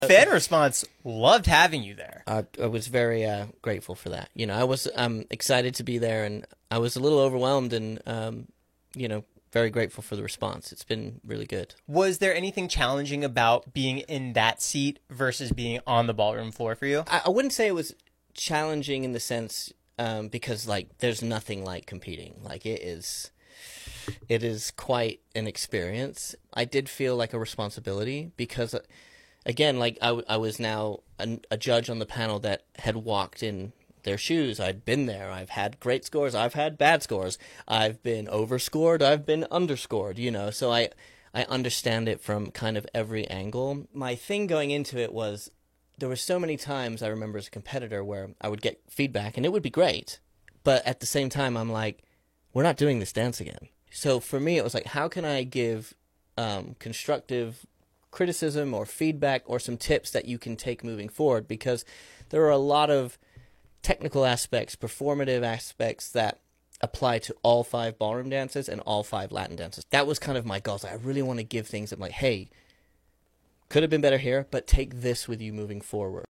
Fan response loved having you there. I was very grateful for that. I was excited to be there, and I was a little overwhelmed and, very grateful for the response. It's been really good. Was there anything challenging about being in that seat versus being on the ballroom floor for you? I wouldn't say it was challenging in the sense because, there's nothing like competing. It is quite an experience. I did feel like a responsibility because, again, I was now a judge on the panel that had walked in their shoes. I'd been there. I've had great scores. I've had bad scores. I've been overscored. I've been underscored, so I understand it from kind of every angle. My thing going into it was there were so many times I remember as a competitor where I would get feedback and it would be great. But at the same time, I'm like, we're not doing this dance again. So for me, it was like, how can I give constructive criticism or feedback or some tips that you can take moving forward? Because there are a lot of technical aspects, performative aspects that apply to all 5 ballroom dances and all 5 Latin dances. That was kind of my goal. I really want to give things that I'm like, hey, could have been better here, but take this with you moving forward.